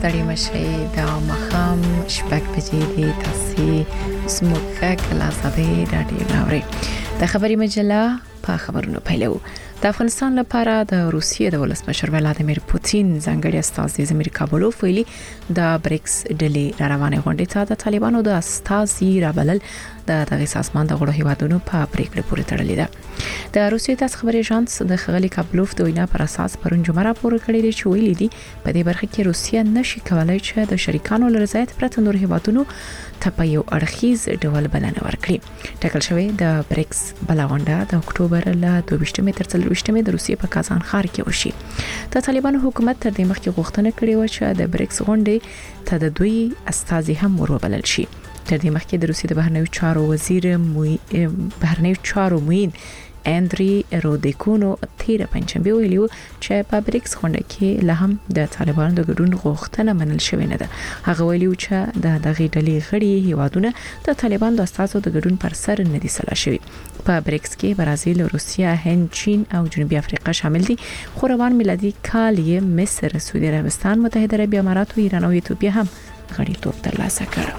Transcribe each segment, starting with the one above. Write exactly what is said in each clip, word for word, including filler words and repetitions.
ستړي مشي دا مخام شپږ بجې دي تاسو سموکه کلا زده راډیو ناوړي د خبري مجله په خبرونو پیلو د افغانستان لپاره د روسیې د ولسمشر ولادیمیر پوتین ځانګړي استازي زمیر کابلوف ویلي د بریکس ډلې را روانه غونډې ته د طالبانو د استازي رابلل د دغه سازمان د غړو هیوادونو په پریکړه پورې تړلې ده د روسیې تاسو خبري اژانس د خغلی کابلوف د وینا پر اساس پرون جمعه راپور کړی دی چې ویلي دي په دې برخه کې روسیه نشي کولای چې د شریکانو لرزایت پرته نور هیوادونو ته په یو اړخیز ډول بلنه ورکړي ټاکل شوی د بریکس بلغونډه د اکتوبر له دوه ویشتمې تر څلور ویشتمې د روسیې په کازان ښار کې وشي د طالبانو حکومت تر دې مخکې غوښتنه کړې و چې د بریکس غونډې ته د دوی استازي هم وربلل شي تر دې مخکې د روسیې د بهرنیو چارو وزیر موي بهرنیو چارو موین اندري رودیکونو تیر پنځمبه ویلو چې په بریکس غونډه کې له هم د طالبانو د ګډون غوښتنه منل شوې نه ده هغه ویلو چې د دغه ډلې غړي هیوادونه د طالبانو د استازو د ګډون پر سر نه دي سلا شوی په بریکس کې برازیل، روسیه، هند، چین او جنوبي افریقا شامل دي خو روان میلادي کال یې مصر، سعودي عربستان، متحده عربي امارات او ایران او ایتوپیا هم غړیتوب ترلاسه کړ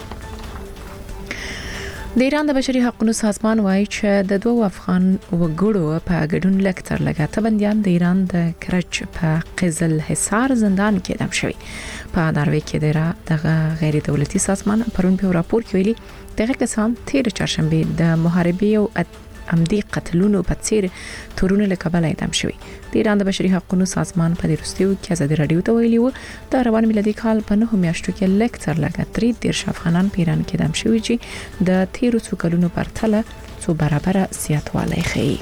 د ایران د بشري حقوقو سازمان وایي چې د دوه افغان وګړو په ګډون لکتر لګاته بنديان د ایران د کرچ په قزل حصار زندان کې اعدام شوي په ناروې کې دغه غیر دولتي سازمان پرون په راپور کې ویلي دغه کسان تیر چهارشنبه د محاربې او امدي قتلونو په څیر تورونه له کبله اعدام شوي د ایران د بشري حقوقو سازمان په دې وروستیو کې ازادي رادیو ته ویلي و د روان میلادي کال په نهمه میاشتو کې لکتر لګاتري د افغانان په ایران کې اعدام شوي چې د تیرو څو کلونو پرتله څو برابر زیاتوالی ښیي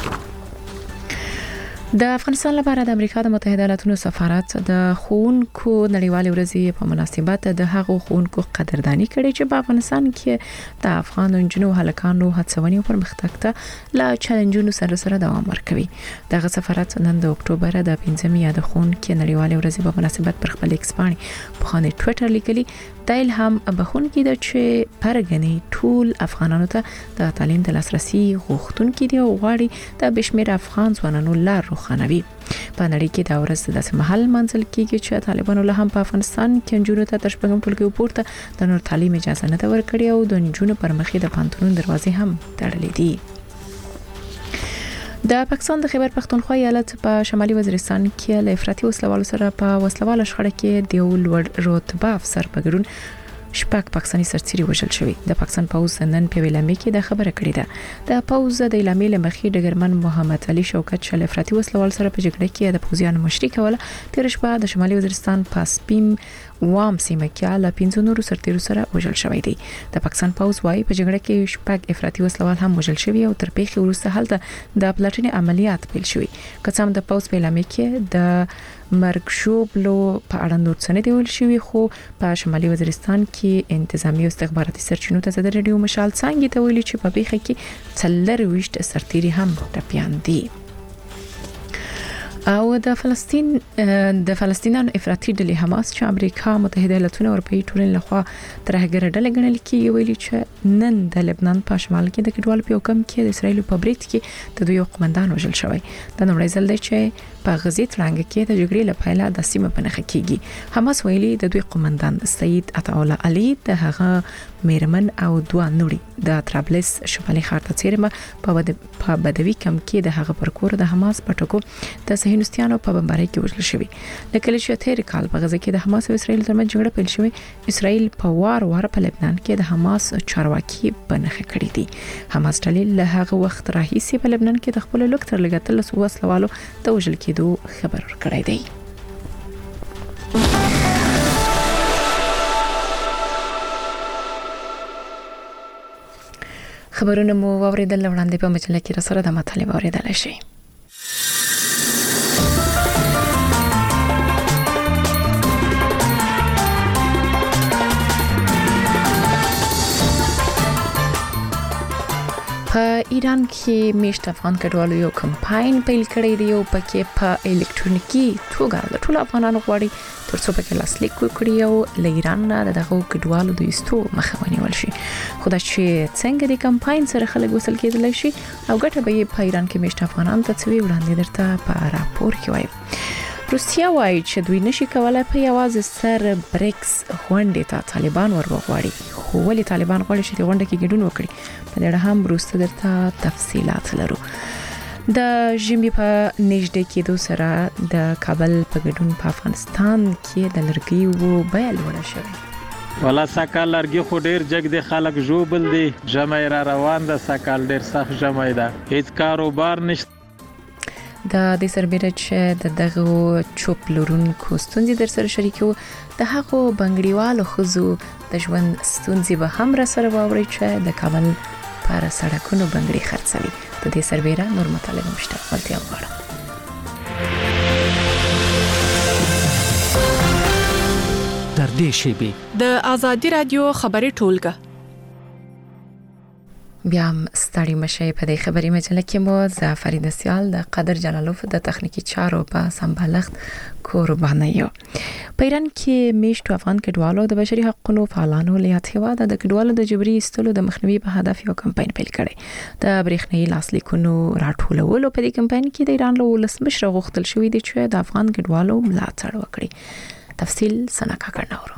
د افغانستان لپاره د امریکا د متحده ایالاتو سفارت د خونکو نړیوالې ورځې په مناسبت د هغو خونکو قدردانی کړې چې په افغانستان کې د افغان نجونو هلکانو هڅونې او پرمختګ ته لا چیلنجونو سره سره دوام ورکوي دغه سفارت نن د اکتوبر د پنځمې د خونکو نړیوالې ورځې په مناسبت پر خپل ایکس باندې په خانه ټوئیټر لیکلي د الهام بخونکي د چې پرګنې ټول افغانانو ته د تعلیم د لاسرسي غوښتونکي دي او غواړي د بشمیر افغان ځوانانو لار روښانوي په نړۍ کې دا ورځ د محل منځل کېږي چې طالبانو له هم په افغانستان کې نجونو ته تر شپږم ټولګي پورته د نور تعلیم اجازه نه ورکړي او د نجونو پر مخې د پانتونو دروازې هم تړلې دي د پاکستان د خیبر پختونخوا ایالت په شمالي وزیرستان کې له افراطي وسلوالو سره په وسلواله شخړه کې د یو لوړ رتبه افسر په ګډون شپږ پاکستاني سرتیري وژل شوی د پاکستان پوز نن په ویلامې کې د خبره کړې ده د پوز د اعلامي لمخې ډګرمن محمد علي شوکت شل افراطي وسلوال سره په جګړه کې د پوزیانو مشري کوله تیر شپه د شمالي وزیرستان په سپیم وام سیمه کې له پنځه نورو سرتیرو سره وژل شوی دی د پاکستان پوز وايي په جګړه کې شپږ افراطي وسلوال هم وژل شوی او تر پیښې وروسته هلته د پلټنې عملیات پیل شوی کڅام د پوز په اعلامې کې د مرګ شوبلو په اړه نور څه نه دی ویل شوی خو په شمالي وزیرستان کې انتظامی او استخباراتي سرچینو ته د رادیو مشال څنګه ته ویلي چې په پیښه کې څلور ویشت سرتیري هم ټپيان دي او د فلسطین د فلسطینیانو افراطي ډلې حماس چې امریکا متحده ایالاتونه او اروپאי ټولنې لخوا ترهګر ډلې ګڼل کیږي ویلي چې نن د لبنان په شمال کې د کډوالو په حکم کې د اسرایل په بریټ کې د دوی قومندان وژل شوی د نړۍ ځل دی چې په غزې ترنګ کې د جګړې لپاره د سیمه په نخ کېږي حماس ویلي د دوی قومندان سید عطا الله علي د هغه میرمن او دوه نوري د طرابلس شمالي ښار ته چیرمه په بدوي کم کې د هغه پرکور د حماس پټکو د صهیونیستانو په بمبارۍ کې وژل شوی لکه چې تیر کال په غزه کې د حماس او اسرایل ترمنځ جګړه پیل شوې اسرایل په وار وار په لبنان کې د حماس چارواکي بنخ کړی دي حماس ډلې له هغه وخت راهیسې په لبنان کې د خپل لوکتر لګتل وسلوالو د وژل کېدو خبر ورکړی دی خبرونه مو واوریدل وړاندې په مجله کې را سره د مطالب اوریدل شي په ایران کې میشت افغان کډوالو یو کمپاین پیل کړی دی او پکې په الکترونیکی توګه د ټولو افغانانو غواړي ترڅو پکې لاسلیک وکړي او له ایران نه دغه کډوالو د ایستو مخه ونیول شي خو دا چې څنګه د کمپاین سره خلک وصل کېدلی شي او ګټه به یې په ایران کې میشت افغانان ته څوي وړاندې درته په راپور کې وایي روسیا وایي چې دوی نشي کولای په یوازې سر بریکس غونډې ته طالبان ورغواړي، خو ولې طالبان غواړي چې غونډه کې ګډون وکړي؟ په دې هم وروسته درته تفصيلات لرو. د ژمي په نږدې کېدو سره د کابل په ګډون په افغانستان کې د لرګیو بیه لوړه شوې. ولا سکال لرګي خو ډیر جګ دي، خلک جوبل دي، جمع را روان ده، سکال ډیر سخت جمع ده، هیڅ کاروبار نشته. د دې سربېره چې د دغه چوپ لورونکو ستونزې در سره شریکو، د هغو بنګړیوالو خزو د ژوند ستونزې به هم را سره واوري چې د کابل پر سړکونو بنګړي خرڅوي. د دې سربېره نور مطالب مشته ولتیا وغواړم. در دې شیبه د آزادی رادیو خبري ټولګه بیا هم ستړي مشه. په دې خبري مجله کې مو زعفرین سیال د قدر جلالوف د تخنیکی چارو په سمبالښت قرباني یو. په ایران کې میشتو افغان کډوالو د بشري حقوقو فعالانو له هیواد د کډوالو د جبري استلو د مخنیوي په هدف یو کمپاین پیل کړي. د برېښنايي لاسلیکونو راټولولو په دې کمپاین کې د ایران له ولسمشر غوښتل شوې دي چې د افغان کډوالو ملاتړ وکړي. تفصیل سنکا کرناورو.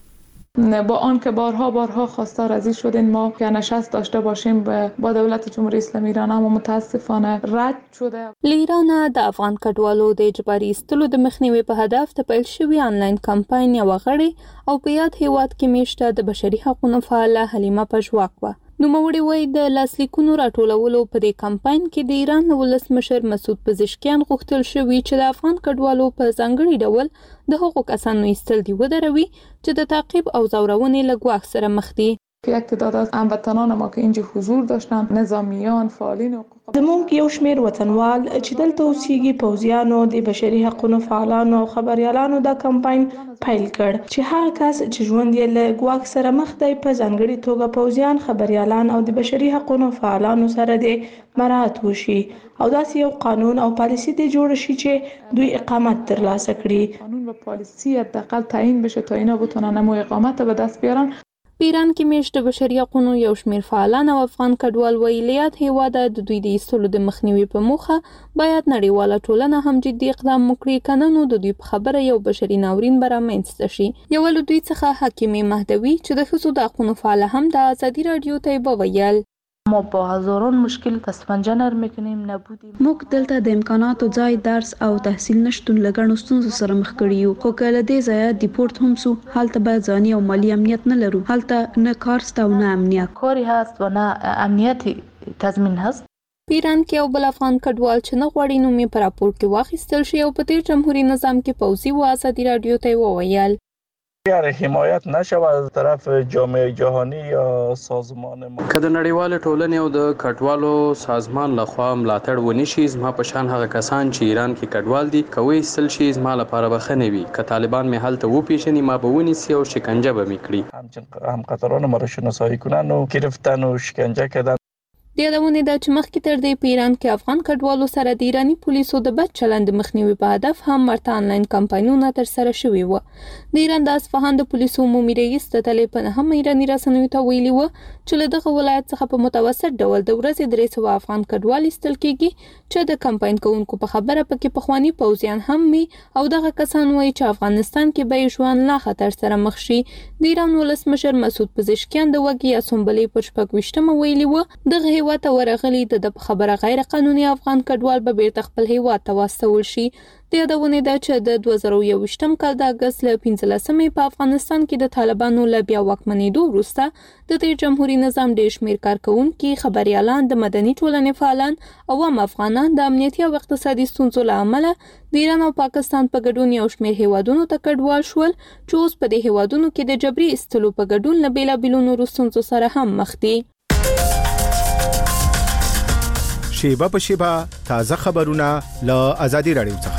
با آن که بارها بارها خواستار از این شدیم ما که نشست داشته باشیم با دولت جمهوری اسلامی ایران، اما متاسفانه رد شده. ایران د افغان کډوالو د اجباري استلو د مخنیوي په هدف ته پیل شوی آنلاین کمپاین یو غړي او په یاد هیواد کې میشته د بشري حقوقو فعاله حلیمه پژواک و. نو موړي وای د لاسلیکونو راټولولو په دې کمپاین کې د ایران ولسمشر مسعود پزشکیان غوښتل شوی چې د افغان کډوالو په ځانګړي ډول د حقوق کسانو ایستل دی ودروي چې د تعقیب او زورونې لګواخ سره مخ دي. یک تعداد از هموطنان ما که اینجا حضور داشتن، نظامیان، فعالین حقوق، زمونږ یو شمیر وطنوال چې دلته اوسېږي، پوځیانو، د بشري حقوقو فعالانو او خبريالانو دا کمپاین پیل کړ چې هر کس چې ژوند یې له ګواښ سره مخ دی په ځانګړي توګه پوځیان، خبريالان او د بشري حقوقو فعالانو سره د مراعات وشي او داسې یو قانون او پالیسی دی جوړ شي چې دوی اقامت ترلاسه کړي. قانون و پالیسی حداقل تعیین بشه تا اینا بتونن مو اقامت به دست بیارن. په ایران کې میشته بشري حقوقو یو شمیر فعالان او افغان کډوال ویلیات هیواد د دوی د ایستلو د مخنیوي په موخه باید نړیواله ټولنه هم جدي اقدام وکړي، کنه نو د دوی په خبره یو بشري ناورین برامنځته شي. یو له دوی څخه حکیمه مهدوی چې د ښځو د حقوقو فعال هم د آزادی رادیو ته وویل ما با هزاران مشکل تسفنجه نر میکنیم نبودیم. موږ دلته د امکاناتو ځای، درس او تحصیل نشټون لګڼو ستونزو سره مخ کړي یو، خو کله دې ځای ډیپورت هم سو، هلته باید ځاني او مالی امنیت نه لرو، هلته نه کار ست او نه امنیت کاری هست و نه امنیت تضمین هست. په ایران کې یو بل افغان کډوال چې نه غواړي نوم یې په راپور کې واخیستل شي او په تیر جمهوریت نظام کې پوځي و آزادی رادیو ته وویل اگر حمایت نشود از طرف جامعه جهانی یا سازمان ما که د نړیوال ټولنې او د کډوالو سازمان لخوا ملاتړ ونشي، زما په شان هغه کسان چې ایران کې کډوال دي کوي استل شي، زما لپاره بخنه وي. که طالبان مې حالت وو پیژني ما به ونیسي او شکنجه به میکړي. همچنین هم قطران ما را شناسایی کنن و گرفتن و شکنجه کردن. د یادونه ده چې مخکې تر دې په ایران کې افغان کډوالو سره د ایرانی پولیسو د بد چلند مخنیوي په هدف هم مرته آنلاین کمپاینونه تر سره شوي و. د ایران د اصفهان د پولیسو عمومي رئیس د طالب نه هم ایرانی رسنیو ته ویلي و چې له دغه ولایت څخه په متوسط ډول د ورځې درې سوه افغان کډوال ایستل کېږي چې د کمپاین کوونکو په خبره پکې پخوانی پوځیان هم وي او دغه کسان وایي چې افغانستان کې به ژوند لا خطر سره مخ شي. د ایران ولسمشر مسعود پزشکیان د وګي اسمبلی پر شپږ ویشتمه ویلي و دغه هیواد ته ورغلي د خبره غیر قانوني افغان کډوال به بیرته خپل هیواد ته واستول شي. د یادونه ده چې د دوه زره یوویشتم کال د اګست له پنځلسمې په افغانستان کې د طالبانو له بیا واکمنېدو وروسته د تیر جمهوریت نظام ډېر شمېر کارکوونکي، خبريالان، د مدني ټولنې فعالان او عام افغانان د امنیتي او اقتصادي ستونزو له امله د ایران او پاکستان په ګډون یو شمېر هیوادونو ته کډوال شول چې اوس په دې هیوادونو کې د جبري ایستلو په ګډون له بېلابېلو نورو ستونزو سره هم مخ دي. شیبه په شیبه تازه خبرونه له آزادی رادیو څخه.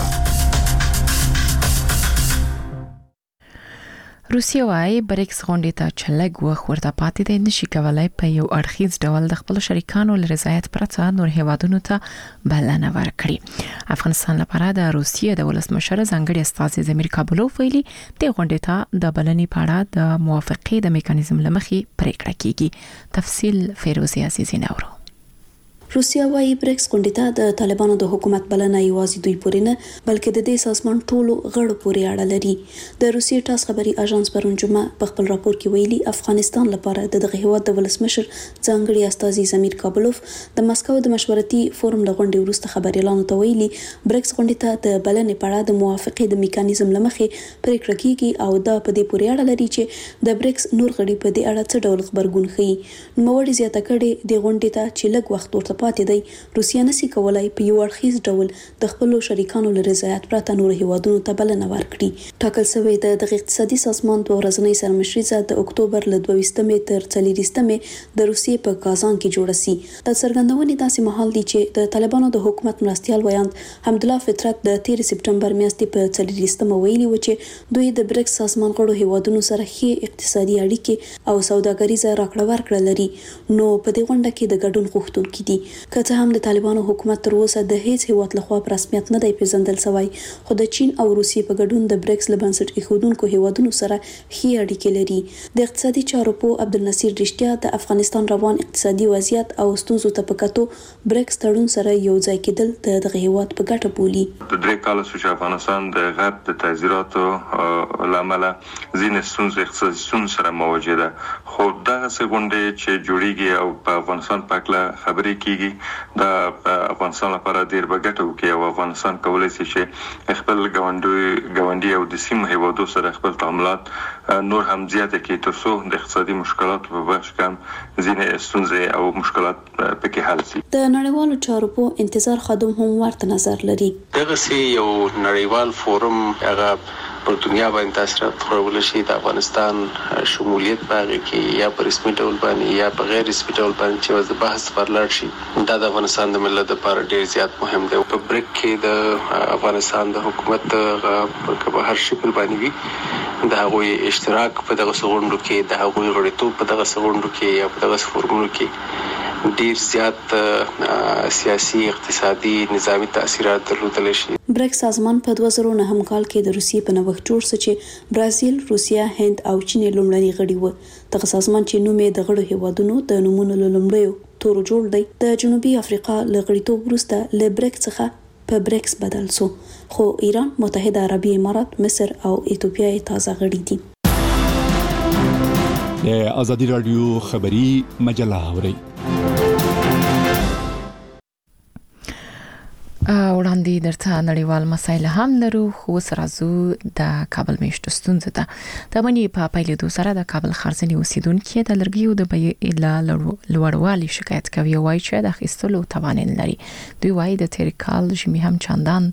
روسیا وايي بریکس غونډې ته چې لږ وخت ورته پاتې دی نشي کولای په یو اړخیز ډول د خپل شریکانو له رضایت پرته نور هیوادونو ته بلنه ورکړي. افغانستان لپاره د روسیې د ولسمشر ځانګړي استازي زمیر کابلوف ویلي د غونډې ته د بلنې په اړه د موافقې د میکانیزم لمخې پریکړه کیږي. تفصیل فیروزی عزیزی نورو. روسیا وايي بریکس غونډې ته د طالبانو د حکومت بلنه یوازې دوی پورې نه بلکې د دې سازمان ټولو غړو پورې اړه لري. د روسیې ټاس خبري اژانس پرون جمعه په خپل راپور کې ویلي افغانستان لپاره د دغه هیواد د ولسمشر ځانګړي استازي زمیر کابلوف د مسکو د مشورتي فورم له غونډې وروسته خبريالانو ته ویلي بریکس غونډې ته د بلنې په اړه د موافقې د میکانیزم لمخې پریکړه کیږي او دا په دې پورې اړه لري چې د بریکس نور غړي په دې اړه څه ډول خبرګون ښیي. نوموړي زیاته کړې د غونډې ته چې لږ وخت ورته پاتې دی روسیا نشي کولای په یو اړخیز ډول د خپل شریکانو له رضایت پرته نور هیوادونو ته بلنه ورکړي. ټاکل شوی د دغه اقتصادي سازمان په ورځنۍ سرمشري د اکتوبر له دوه ویشتمې تر څلورویشتمې د روسیې په کازان کې جوړه سي. د څرګندونې داسې مهال دی چې د طالبانو د حکومت مرستيال ویاند حمدالله فطرت د تیر سپټمبر میاشتې په څلورویشتمه ویلي و چې دوی د بریکس سازمان غړو هیوادونو سره ښې اقتصادي اړیکې او سوداګریزه راکړه ورکړه لري. نو په دې غونډه کې د ګډون غوښتونکي دي. که څه هم د طالبانو حکومت تر اوسه د هیڅ هیواد لخوا په رسمیت نه دی پیژندل شوی خو د چین او روسیې په ګډون د بریکس له بنسټ ایښودونکو هیوادونو سره ښې اړیکې لري. د اقتصادي چارو په عبدالنصیر رښتیا د افغانستان روان اقتصادي وضعیت او ستونزو ته په کتو بریکس تړون سره یو ځای کېدل د دغه هیواد په ګټه بولي. د درې کال چې افغانستان د غرب د تعزیراتو لامل ځینې ستونزې اقتصادي ستونزې سره مواجه ده خو دغه غونډې چې جوړیږي او په افغانستان په اړه خبرې کیږي دا افغانستان لپاره ډیر بګټه وکي او افغانستان کولای شي چې خپل ګاونډي ګاونډي او د سیمه هیوادو سره خپل تعاملات نور هم زیات کړي ترڅو د اقتصادي مشکلاتو په بخش کې ځینې ستونزې او مشکلات پکې حل شي. د نړیوالو چارو په انتظار خادم هم ورته نظر لري. دغه سي یو نړیوال فورم هغه په دنیا باندې تاثیرات خورول شي د افغانستان شمولیت باغ کې یا په رسمي ډول باندې یا په غیر رسمي ډول باندې چې د بحث پر لاړ شي دا د افغانستان د ملت لپاره ډیر زیات مهم دی. په بریک کې د افغانستان د حکومت په هر شکل باندې وي د هغوی اشتراک په دغه غونډو کې د هغوی غړیتوب په دغه غونډو کې یا په دغه فورمونو کې ډیر زیات سیاسي اقتصادي نظامی تاثیرات درلودل شي. بریکس سازمان په دوه زره نهم کال کې د روسیې په نوښت جوړ شو چې برازیل، روسیا، هند او چین لومړني غړي وو. دغه سازمان چې نوم یې د غړو هیوادونو د نومونو له لومړیو تورو جوړ دی د جنوبي افریقا له غړیتوب وروسته له بریکس څخه په بریکس بدل شو خو ایران، متحده عربي امارات، مصر او ایتوپیا یې تازه غړي دي. د ازادي رادیو خبری مجله اوري وړاندې درته نړیوال مسایل هم لرو خو سره زو د کابل میشتو ستونزه ده. د منی په پیلېدو سره د کابل خارځنی اوسیدونکو د لرګیو د بیې له لوړوالي شکایت کوي وایي چې د اخیستلو توان نه لري. دوی وایي د تیر کال ژمي هم چندان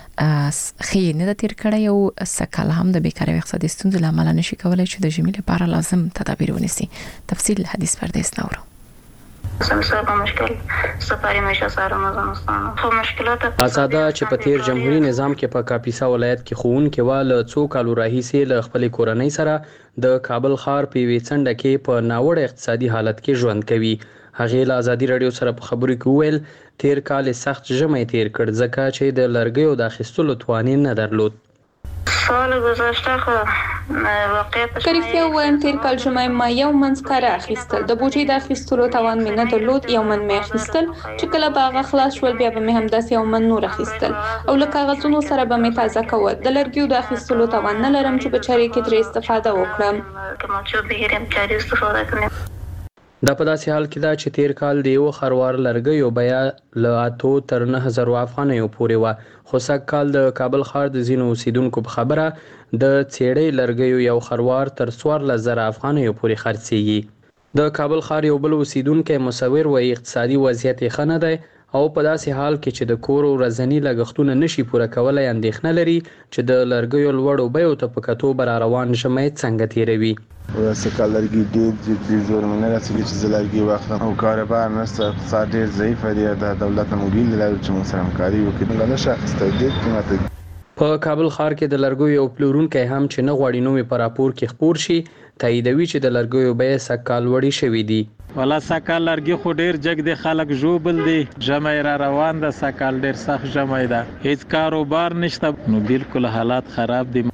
خې نه د تیر کړی او سکل هم د بیکارۍ اقتصادي ستونزې لامل نشي کولای چې د ژمي لپاره لازم تدابیر ونیسي. تفصیل حدیث پردیس نورو سمسا مشکل سفاری میشه سره مزنستان خو مشکلات اساده چې په تیر جمهوریت نظام کې په کاپیسا ولایت کې خون کې وال څو کالو راهیسې له خپل کورنۍ سره د کابل ښار په ویڅنډه کې په ناوړه اقتصادي حالت کې ژوند کوي. هغه له ازادي رادیو سره په خبرو کې ویل تیر کال سخت ژمی تیر کړ ځکه چې د لرګیو د اخیستلو توان نه درلود. سال گذشته خو واقعیت کریکتیا وایم تیر کال ژمی ما یو منځ کار اخیستل د بوټي د اخیستلو توان مې نه درلود. یو من مې اخیستل چې کله باغ خلاص شول بیا به مې هم داس یو من نور اخیستل او له کاغذونو سره به مې تازه کول. د لرګیو د اخیستلو توان نه لرم چې په چاري کې ترې استفاده وکړم. کوم چې به هرم چاري استفاده کوم. دا په داسې حال کې دا چې تیر کال د یو خروار لرګیو بیا له اتو تر نه هزار افغانیو پورې و خو سږ کال د کابل ښار د ځینو اوسیدونکو په خبره د څېړۍ لرګیو یو خروار تر څوارلس زره افغانیو پورې خرڅېږي. د کابل ښار یو بل اوسیدونکی مصور وایي اقتصادي وضعیت یې ښه نه دی او په داسې حال کې چې د کور ورځني لګښتونه نشي پوره کولی اندېښنه لري چې د لرګیو لوړو بیو ته په کتو به را روان ژمی څنګه تېروي. واسه کال لرګي ډېر جدي زور مې نه رسېږي چې زه لرګي واخلم او کاروبار نشته اقتصاد ډېر ضعیف دی. د دولت نه موږ لرو چې موږ سره همکاري وکړي نه نشه اخیستی ډېر قیمته. په کابل ښار کې د لرګیو یو پلورونکی هم چې نه غواړي نوم یې په راپور کې خپور شي تاییدوي چې د لرګیو بیې سږ کال لوړې شوي دي. ولا سکال لرګي خو ډیر جګ دی خلک ژوبل دي ژمی را روان ده سکال ډیر سخت ژمی ده هیڅ کاروبار نشته نو بالکل حالات خراب دي.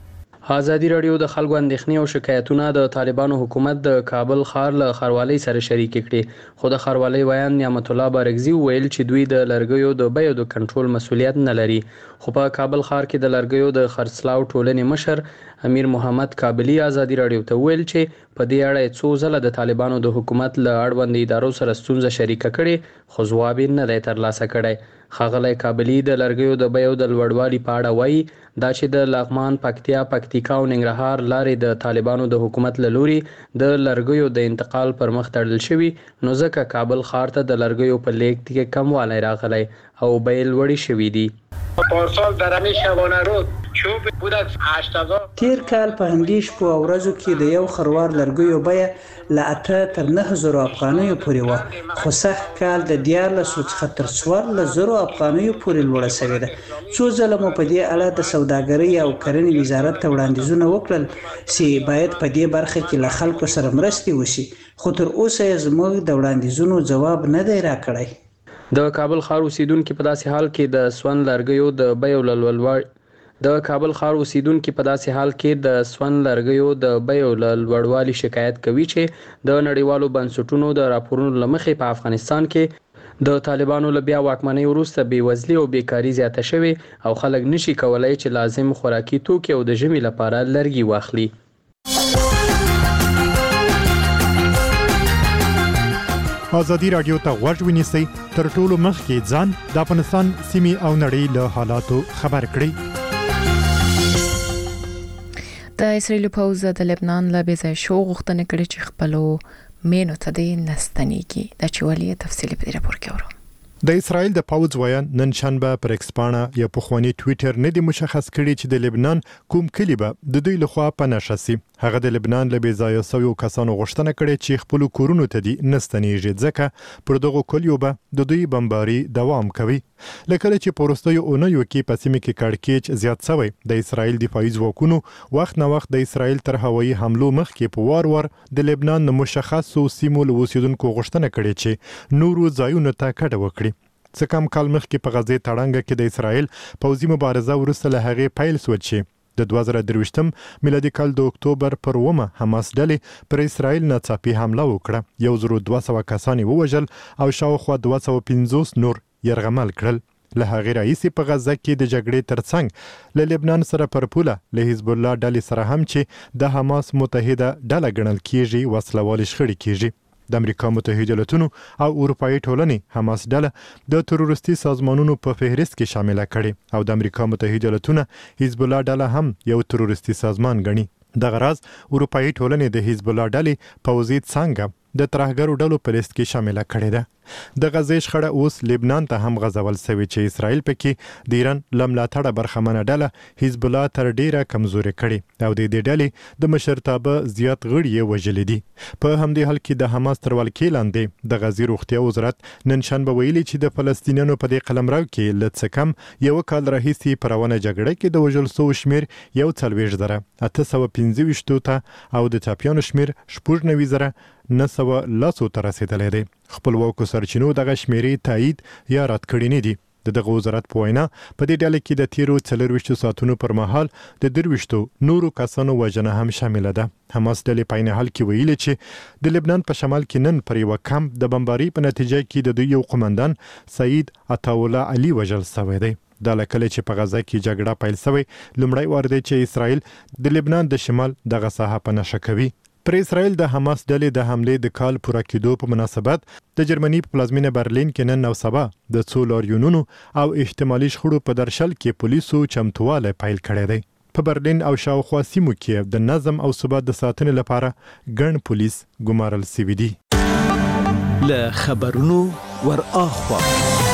ازادي رادیو د خلکو اندېښنې او شکایتونه د طالبانو حکومت د کابل ښار له ښاروالۍ سره شریک کړي، خو د ښاروالۍ ویان نعمت الله بارګزي وویل چې دوی د لرګیو د بیو د کنټرول مسؤلیت نه لري. خو په کابل ښار کې د لرګیو د خرڅلاو ټولنې مشر امیر محمد کابلی ازادي رادیو ته ویل چې په دې اړه څو ځله د طالبانو د حکومت له اړوند ادارو سره ستونزه شریکه کړي، خو ځواب یې نه دی ترلاسه کړی. ښاغلی کابلی د لرګیو د بیو د لوړوالي په اړه وایي دا چې د لغمان، پکتیا، پکتیکا او ننګرهار لارې د طالبانو د حکومت له لوري د لرګیو د انتقال پر مخ تړل شوي، نو ځکه کابل ښار ته د لرګیو په لیږد کې کموالی راغلی او بیې لوړې شوي دي. پارسال در همین شبانه رود چوب بود از هشت هزار. تیر کال په همدې شپو او ورځو کې د یو خروار لرګیو بیه له اته تر نهه زرو افغانیو پورې وه، خو سږ کال د دیارلسو څخه تر څوارلس زرو افغانیو پورې لوړه شوې ده. څو ځله مو په دې اړه د سوداګرۍ او کرنې وزارت ته وړاندیزونه وکړل چې باید په دې برخه کې له خلکو سره مرستې وشي، خو تر اوسه یې زموږ د وړاندیزونو ځواب نه دی راکړی. د کابل ښار اوسیدونکو په داسې حال کې د سون لرګیو د بیو لوړوالي د کابل ښار اوسیدونکو په داسې حال کې د سون لرګیو د بیو لوړوالي شکایت کوي چې د نړیوالو بنسټونو د راپورونو له مخې په افغانستان کې د طالبانو له بیا واکمنۍ وروسته بېوزلي او بیکاري زیاته شوې او خلک نشي کولای چې لازم خوراکي توکي او د ژمي لپاره لرګي واخلي. ازادي رادیو ته غوږ ونیسئ، تر ټولو مخکې ځان د افغانستان سیمې او نړۍ له حالاتو خبر کړئ. د اسرائیل پوځ د لبنان له بېځایه شو غوښتنه کړې چې خپلو مینو ته دې نستنیږي. دا چې ولې تفصیلي په دې راپور کې اورو. د اسرائیل د پوځ ویان نن شنبه پر ایکس پاڼه یا پخوانی ټویټر نه دی مشخص کړی چې د لبنان کوم کلی به د دوی لخوا په نشه سي. هغه د لبنان له بېځایه سویو کسانو غوښتنه کړې چې خپل کورونو ته دي نستنیږي، ځکه پر دغه کلیو به د دوی بمباري دوام کوي. لکه چې په وروستیو اونیو کې په سیمه کې کړکېچ زیات شوی، د اسرائیل دفاعي ځواکونو وخت نه وخت د اسرائیل تر هوایي حملو مخکې په وار وار د لبنان د مشخصو سیمو له اوسیدونکو غوښتنه کړې چې نورو ځایونو ته کډه وکړي. څه کم کال مخکې په غزې تړانګه کې د اسرائیل پوځي مبارزه وروسته له هغې پیل شوه چې د دوه زره درویشتم میلادي کال د اکتوبر پر اوومه حماس ډلې پر اسرائیل ناڅاپي حمله وکړه، یو زر دوه سوه کسان یې ووژل او شاوخوا دوه سوه پنځوس نور یرغمل کړل. له هغې راهیسې په غزه کې د جګړې ترڅنګ له لبنان سره پر پوله له حزب الله ډلې سره هم چې د حماس متحده ډله ګڼل کیږي وسله والې شخړې کیږي. د امریکا متحده ایالاتونو او اروپایي ټولنې حماس ډله د تروریستي سازمانونو په فهرست کې شامله کړي او د امریکا متحده ایالاتونو حزب الله ډله هم یو تروریستي سازمان ګڼي. دغه راز اروپایي ټولنې د حزب الله ډلې پوځي څانګه د ترهګرو ډلو په لیست کې شامله کړې ده. د غزې شخړه اوس لبنان ته هم غځول شوې چې اسرائیل پکې د ایران له ملاتړه برخمنه ډله حزب الله تر ډیره کمزورې کړې او د دې ډلې د مشرتابه زیات غړي یې وژلي دي. په همدې حال کې د حماس تر ولکې لاندې د غزې روغتیا وزارت نن شنبه ویلي چې د فلسطینیانو په دې قلمرو کې له څه کم یو کال راهیسې په روانه جګړه کې د وژل شوو شمېر یو څلوېښت زره اته سوه پنځه ویشتو ته او د ټپیانو شمېر شپږ نوي زره نه سوه لسو ته رسېدلی دی. خپلواکو سرچینو دغه شمیرې تایید یا رد کړي نه دي. د دغه وزارت په وینا په دې ډله کې د تیرو څلرویشتو ساعتونو پر مهال د درویشتو نورو کسانو وژنه هم شامله ده. حماس ډلې په عین حال کې ویلي چې د لبنان په شمال کې نن پر یوه کمپ د بمباري په نتیجه کې د دوی یو قمندان سعید عطاالله علي وژل شوی دی. دا له کله چې په غزه کې جګړه پیل شوې لومړی وار دی چې اسرائیل د لبنان د شمال دغه ساحه په نشه کوي. پر اسرائیل د حماس ډلې د حملې د کال پوره کېدو په مناسبت د جرمني په پلازمینه برلین کې نن او سبا د څو لاریونونو او احتمالي شخړو په درشل کې پولیسو چمتوالی پیل کړی دی. په برلین او شاوخوا سیمو کې د نظم او ثبات د ساتنې لپاره ګڼ پولیس ګمارل شوي دي. له خبرونو ور اخوا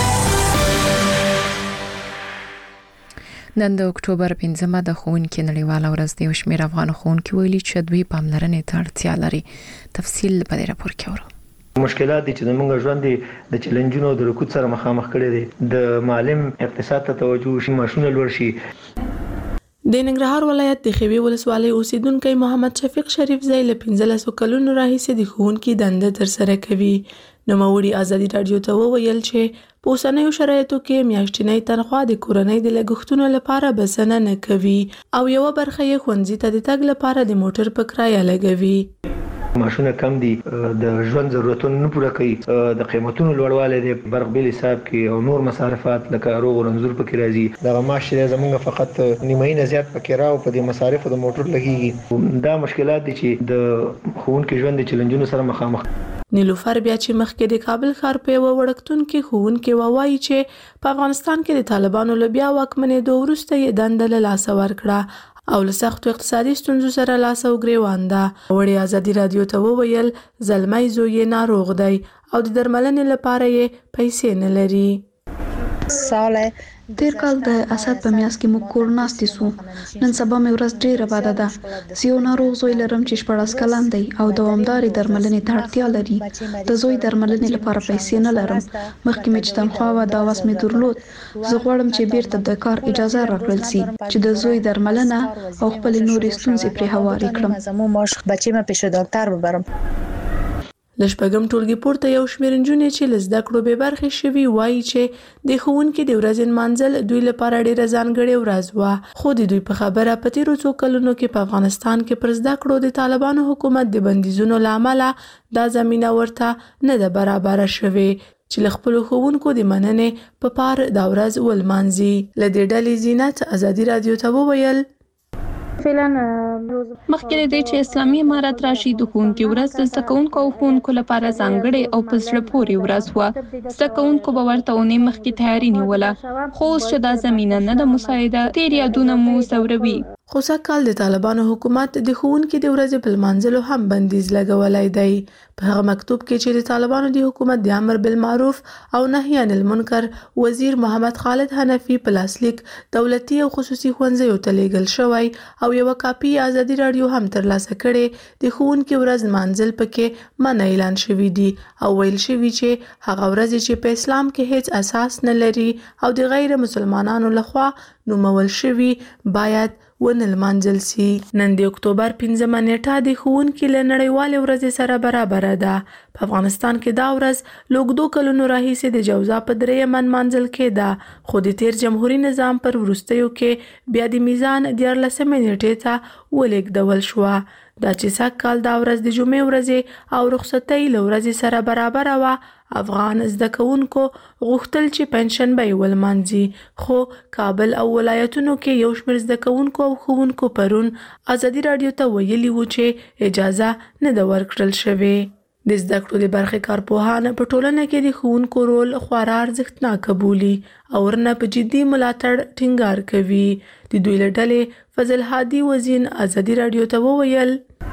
نن د اکتوبر پنځمه د ښوونکي نړیواله ورځ دی او شمېر افغان ښوونکي ویلي چې دوی پاملرنې ته اړتیا لري. تفصیل په دې راپور کې اورو. مشکلات دي چې زموږ ژوند د چیلنجونو د رکود سره مخامخ کړي دي. د معلم اقتصاد ته توجه شي، ماشونه لوړ شي. د ننګرهار ولایت د خوي ولسوالۍ اوسیدونکو محمد شفیق شریف زئی له پنځلسو کلونو راهیسې د ښوونکي دنده ترسره کوي. نوموړي ازادي رادیو ته وویل چې په اوسنیو شرایطو کې میاشتنۍ تنخوا د کورنۍ د لګښتونو لپاره بسنه نه کوي او یو برخه یې ښوونځي ته د تګ لپاره د موټر په کرایه لګوي. معاشونه کم دي، د ژوند ضرورتونه نه پوره کوي، د قیمتونو لوړوالی دی، برق بیل حساب کې او نور مصارفات لکه روغ رنځور پکې راځي. دغه معاش چې زمونږ فقط نیمایي نه زیات پکې راو په دې مصارفو د موټر لګیږي. دا مشکلات دي چې د ښوونکي ژوند د چیلنجونو سره مخامخ. نیلوفر بیا چې مخکې د کابل ښار په یوه وړکتون کې ښوونکې ووایي چې په افغانستان کې د طالبانو له بیا واکمنېدو وروسته یې دنده له لاسه ورکړه او له سختو اقتصادي ستونزو سره لاس او ګریوان ده. وړې ازادي رادیو ته وویل زلمی زوی یې ناروغ دی او د درملنې لپاره یې پیسې نه لري. ساله تیر کال د اسد په میاس کې موږ کور ناستې سو. نن سبا مې ورځ ډېره بده ده. زه یو ناروغ زوی لرم چې شپاړس کلن دی او دوامدارې درملنې ته اړتیا لري. د زوی درملنې لپاره پیسې نه لرم. مخکې مې چې تنخوا وه دا وس مې درلود. زه غواړم چې بیرته د کار اجازه راکړل سي چې د زوی درملنه او خپلې نورې ستونزې پرې هوارې کړم. له شپږم ټولګي پورته یو شمېر نجونې چې له زده کړو بې برخې شوي وایي چې د ښوونکي د ورځې نمانځل دوی لپاره ډېره ځانګړې ورځ وه، خو د دوی په خبره په تېرو څو کلونو کې په افغانستان کې پر زده کړو د طالبانو حکومت د بندیزونو له امله دا زمینه ورته نه ده برابره شوې چې له خپلو ښوونکو د مننې په پار دا ورځ ولمانځي. له دې ډلې زینت ازادي رادیو ته وویل مخکې د دې چې اسلامي امارت راشي د ښوونکي ورځ د زده کوونکو او ښوونکو لپاره ځانګړې او په زړه پورې ورځ وه. زده کوونکو به ورته اونۍ مخکې تیاري نیوله، خو اوس چې دا زمینه نه ده مساعده تېر یادونه مو ځوروي. خو سږ کال د طالبانو حکومت د ښوونکي د ورځې په لمانځلو هم بندیز لګولی دی. په هغه مکتوب کې چې د طالبانو د حکومت د امر بالمعروف او نهي عن المنکر وزیر محمد خالد حنفي په لاسلیک دولتي او خصوصي ښوونځیو ته لیږل شوی او یوه کاپي ازادي راډیو هم ترلاسه کړې، د ښوونکي ورځ لمانځل پکې منع اعلان شوي دي او ویل شوي چې هغه ورځې چې په اسلام کې هیڅ اساس نه لري او د غیر مسلمانانو لخوا نومول شوي باید ونه لمانځل سي. نن د اکتوبر پنځمه نیټه د ښوونکي له نړیوالې ورځې سره برابره ده. په افغانستان کې دا ورځ له اوږدو کلونو راهیسې د جوزا په درېیمه نمانځل کېده، خو د تیر جمهوري نظام پر وروستیو کې بیا د میزان دیارلسمې نیټې ته ولېږدول شوه. دا چې سږ کال دا ورځ د جمعې ورځې او رخصتۍ له ورځې سره برابره وه، افغان زده کوونکو غوښتل چې پنجشنبه یې ولمانځي، خو کابل او ولایتونو کې یو شمېر زده کوونکو او ښوونکو پرون ازادي راډیو ته ویلي وو چې اجازه نه ده ورکړل شوې. د زده کړو د برخې کارپوهان په ټولنه کې د ښوونکو رول خورا ارزښتناک بولي او ورنه په جدي ملاتړ ټینګار کوي. د دوی له ډلې فضل هادي وزین ازادي راډیو ته وویل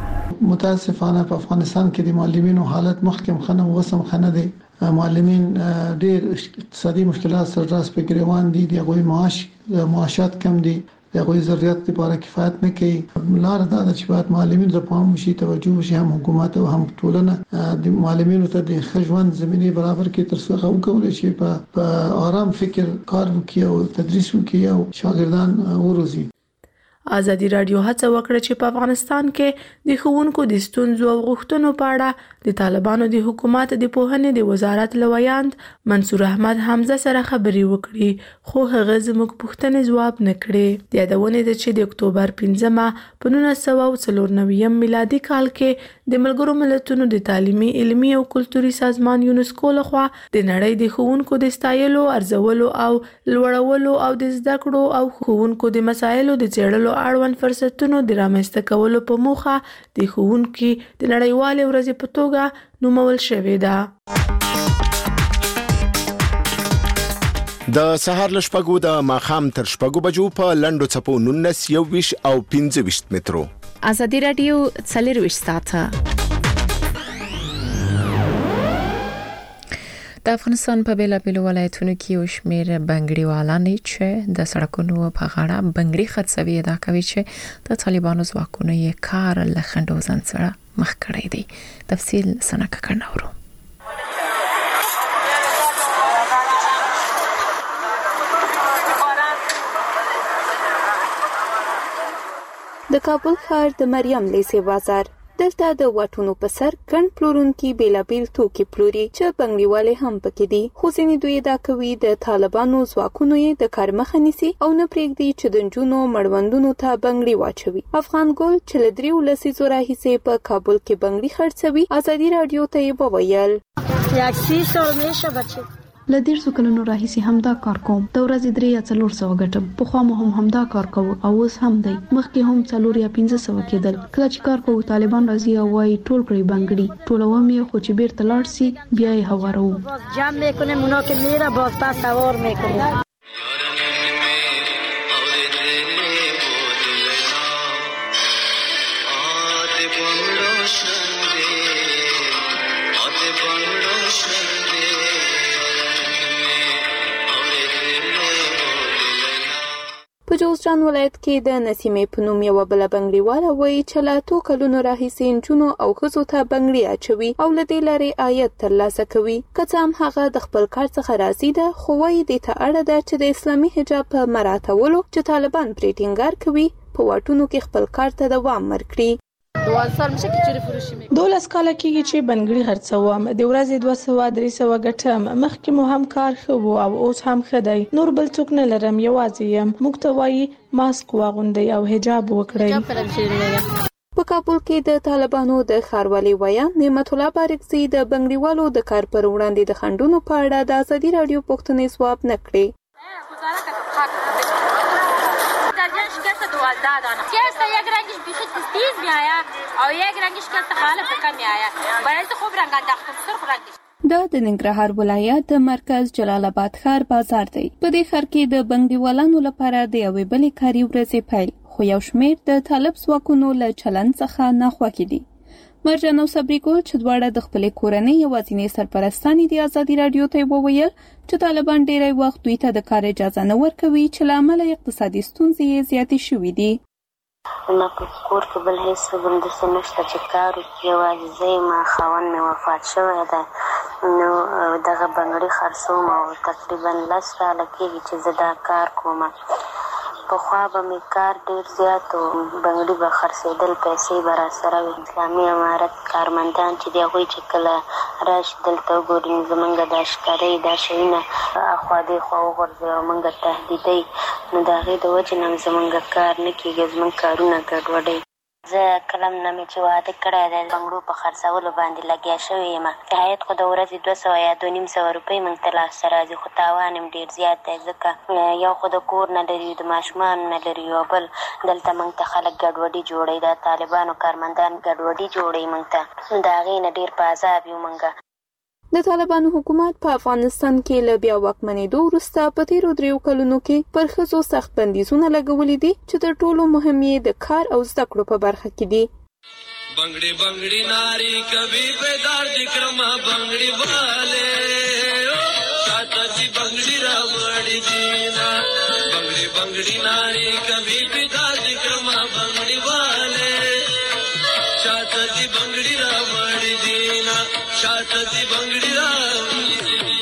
متاسفانه په افغانستان کې د معلمینو حالت مخکې خنه وسم خنه دی. معلمین ډېر اقتصادي مشکلات سره راس په ګریوان دي، د هغوی معاش معاشات کم دي، د هغوی ضرورت لپاره کفایت نه کوي. لار دا ده چې باید معلمین ته پام وشي، توجه وشي، هم حکومت او هم ټولنه د معلمینو ته د ښه ژوند زمینې برابر کړي تر څو هغه وکولی شي په آرام فکر کار وکړي او تدریس وکړي او شاګردان وروزي. ازادي راډیو هڅه وکړه چې په افغانستان کې د ښوونکو د ستونزو او غوښتنو په اړه د طالبانو د حکومت د پوهنې د وزارت له ویاند منصور احمد حمزه سره خبرې وکړي، خو هغه زموږ پوښتنې ځواب نه کړې. د یادونې ده چې د اکتوبر پنځمه په نولس سوه او څلور نوېم میلادي کال کې د ملګرو ملتونو د تعلیمي، علمي او کلتوري سازمان یونسکو لخوا د نړۍ د ښوونکو د ستایلو، ارزولو او لوړولو او د زده کړو او ښوونکو د مسایلو د څېړلو اړوند فرصتونو د رامنځته کولو په موخه د ښوونکي د نړیوالې ورځې په توګه نومول شوې ده. د سهار له شپږو د ماښام تر شپږو بجو په لنډو څپو نولس، یوویشت او پنځه ویشت مترو. ازادي راډیو څلرویشت ساعته د افغانستان په بیلابیلو ولایتونو کې یو شمېر بنګړیوالان چې د سړکونو په غاړه بنګړي خرڅوي ادعا کوي چې د طالبانو ځواکونو یې کار له خنډوزن سره مخ کړی دی. تفصیل سنک کړناورو. د کابل ښار د مریم لیسې بازار دلته د واټونو په سر ګڼ پلورونکي بیلابیل توکي پلوري چې بنګړیوالې هم پکې دي، خو ځینې دوی دا کوي د طالبانو ځواکونو یې د کار مخه نیسي او نه پرېږدي چې د نجونو مړوندونو ته بنګړي واچوي. افغان ګل چې له دریو لسیزو راهیسې په کابل کې بنګړي خرڅوي، ازادي راډیو ته یې وویل له ډېرو کلونو راهیسې همدا کار کوم. د ورځې درې یا څلور سوه ګټم. پخوا مو هم همدا کار کوو او اوس هم دی. مخکې هم څلور یا پنځه سوه کېدل. کله چې کار کوو طالبان راځي او وایي ټول کړئ بنګړي، ټولوم یې، خو چې بیرته لاړ سي بیا یې هواروو. جمع میکنیم اونا که میره باز پس سوار میکنیم. په جوزجان ولایت کې د نسیمې په نوم یوه بله بنګړیواله وایي چې له اتو کلونو راهیسې نجونو او ښځو ته بنګړي اچوي او له دې لارې عاید ترلاسه کوي. که څه هم هغه د خپل کار څخه راضي ده، خو وایي دې ته اړه ده چې د اسلامي حجاب په مراعاتولو چې طالبان پرې ټینګار کوي په واټونو کې خپل کار ته دوام ورکړي. دولس کاله کېږي چې بنګړي خرڅوم. د ورځې دوه سوه درې سوه ګټم. مخکې مو هم کار ښه و او اوس هم ښه دی. نور بل څوک نه لرم، یوازې یم. موږ ته وایي ماسک واغوندئ او حجاب وکړئ. په کابل کې د طالبانو د ښاروالۍ ویان نعمت الله بارکزي د بنګړیوالو د کار پر وړاندې د خنډونو په اړه د ازادي راډیو پوښتنې ځواب نه کړې. شکست یک رنگش بیشتر تیز میآید او یک رنگش که خالص کم میآید. برای خوب رنگ انداختم سرخ رنگش. دا د ننګرهار ولایت د مرکز جلال آباد ښار بازار دی. په دې ښار کې د بنګړیوالانو لپاره د یوې بلې کاري ورځې پیل، خو یو شمېر د طالب ځواکونو له چلند څخه ناخوښ دي. مرجان او صبري ګل چې دواړه د خپلې کورنۍ یوازینۍ سرپرستانې د ازادي راډیو ته وویل چې طالبان ډېری وخت دوی ته د کار اجازه نه ورکوي چې له امله اقتصادي ستونزې یې زیاتې شوي دي. ما په کور کې بل هیڅ بندسه نشته چې کار وکړي، یوازې زه ما خاوند مې وفات شوی دی، نو دغه بنګړي خرڅوم او تقریبا لس کاله کېږي چې زه دا کار کوم. پخوا به مې کار ډېر زیات و، بنګړي به خرڅېدل، پیسې به راسره وي. اسلامي امارت کارمندان چې دي هغوی چې کله راشي دلته وګوري نو زمونږ دا ښکارۍ دا شیونه اخوا دېخوا وغورځوي او موږ تهدیدوي، نو د هغې د وجې نه زمونږ کار نه کېږي، زمونږ کارونه ګډوډوي. زه کلم نه مې چې واده کړی دی بنګړو په خرڅولو باندې لګیا شوې یم. عاید خو د ورځې دوه سوه یا دوه نیم سوه روپۍ موږ ته لاسته راځي، خو تاوان یې ډېر زیات دی، ځکه یو خو د کور نه لري، د ماشومانو نه لري، یو بل دلته موږ ته خلک ګډوډي جوړوي، دا طالبانو کارمندان ګډوډي جوړوي موږ ته، د هغې نه ډېر په عذاب یو موږ. د طالبانو حکومت په افغانستان کې له بیا واکمنېدو وروسته په تېرو دریو کلونو کې پر ښځو سخت بندیزونه لګولي دي چې تر ټولو مهم یې د کار او زده کړو په برخه کې دي. بنگڑی بنگڑی ناری کبھی بیدار دکرما بنگڑی والے چاہتا جی بنگڑی راوڑی دینا بنگڑی بنگڑی ناری کبھی بیدار دکرما بنگڑی والے چاہتا جی بنگڑی راوڑی دینا چاہتا جی بنگڑی راوڑی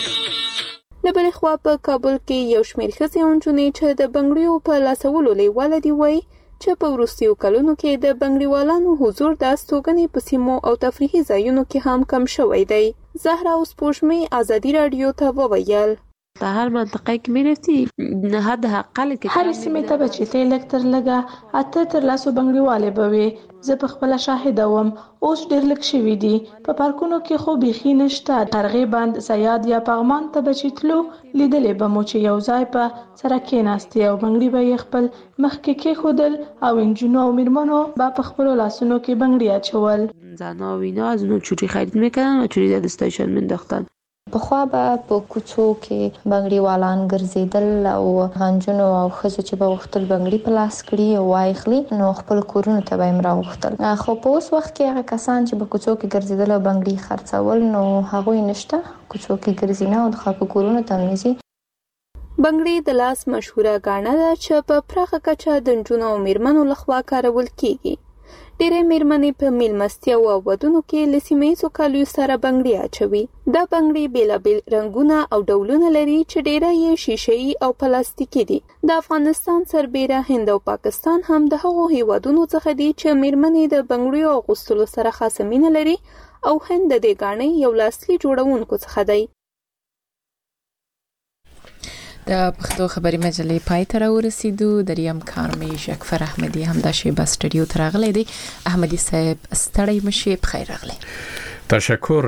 له بلې خوا په کابل کې یو شمېر ښځې او نجونې چې د بنګړیو په لاسولو لیواله دي وایي چې په وروستیو کلونو کې د بنګړیوالانو حضور د استوګنې په سیمو او تفریحي ځایونو کې هم کم شوی دی. زهرا او سپوږمۍ ازادي راډیو ته وویل در هر منطقه که میرفتی حد اقل که هر سیمه ته به چې تل لږ تر لږه اته تر لاسو بنګړیواله به وي. زه په خپل شاهده وم، اوس ډېر لږ شوي دي. په پارکونو کې خو بیخي نشته. هرغې بند زیاد یا پغمان ته به چې تلو لیدلې به مو چې یو ځای په سره کېناستې او بنګړي به یې خپل مخ کې کېښودل او نجونو او میرمنو به په خپلو لاسونو کې بنګړي اچول. زنها و اینا از اونو چوری خرید میکردن و چوری دستایشان مینداختن. پخوا به په کوڅو کې بنګړیوالان ګرځېدل او غنجونو او ښځو چې به غوښتل بنګړي په لاس کړي او واخلي نو خپل کورونو ته به یې راوغوښتل. خو په اوس وخت کې هغه کسان چې په کوڅو کې ګرځېدل او بنګړي خرڅول نو هغوی نشته، کوڅو کې ګرځي نه او د خلکو کورونو ته هم ځي. بنګړي د لاس مشهوره ګاڼه ده چې په پراخه کچه د نجونو او میرمنو لخوا کارول کیږي. ډېرې میرمنې په میلمستیا او ودونو کې له سیمه‌ییزو کالیو سره بنګړي اچوي. دا بنګړي بېلابېل رنګونه او ډولونه لري چې ډېره یې شیشه‌یي او پلاستیکي دي. د افغانستان سربېره هند او پاکستان هم د هغو هیوادونو څخه دي چې میرمنې د بنګړیو اغوستلو سره خاصه مینه لري او هند د دې ګاڼې یو لاصلي جوړونکو څخه دی. د پښتو خبري مجلې پای ته راورسېدو. دریم کارمې شکفر احمدي هم د شیبا سټوډیو ته راغلی دی. احمدي صاحب ستړی مشي، بخیر راغلی. تشکر.